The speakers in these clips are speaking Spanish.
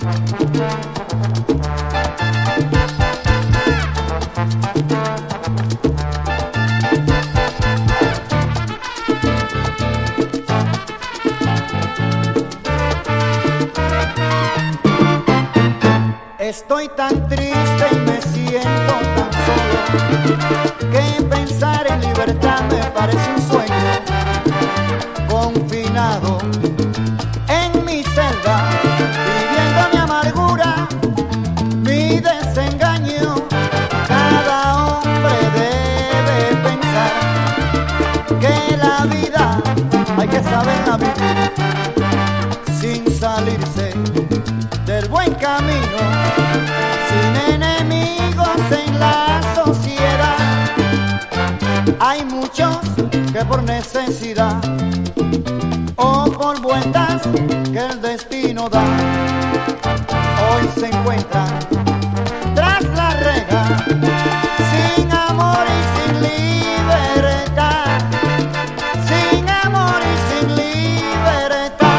Estoy tan triste y me siento tan solo que pensar en libertad me parece un sueño. Confinado en mi celda, viviendo mi amargura, mi desengaño. Cada hombre debe pensar que la vida hay que saberla vivir sin salirse del buen camino, sin enemigos en la sociedad. Hay muchos que por necesidad o por vueltas que el destino da, hoy se encuentran tras la reja, sin amor y sin libertad, sin amor y sin libertad.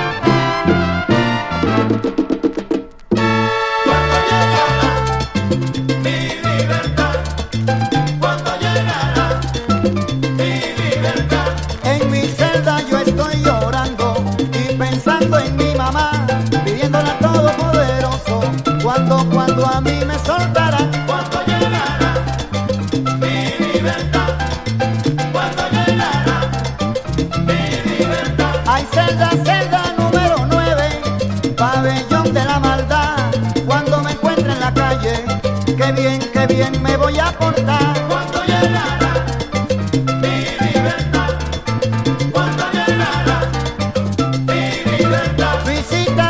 Cuando llegará mi libertad, cuando llegará mi libertad. En mi celda yo estoy llorando y pensando en mi mamá, pidiéndole a Todopoderoso cuando a mí me soltarán. Cuando llegará mi libertad, cuando llegará mi libertad. Hay celda número 9, pabellón de la maldad. Cuando me encuentre en la calle, qué bien me voy a portar.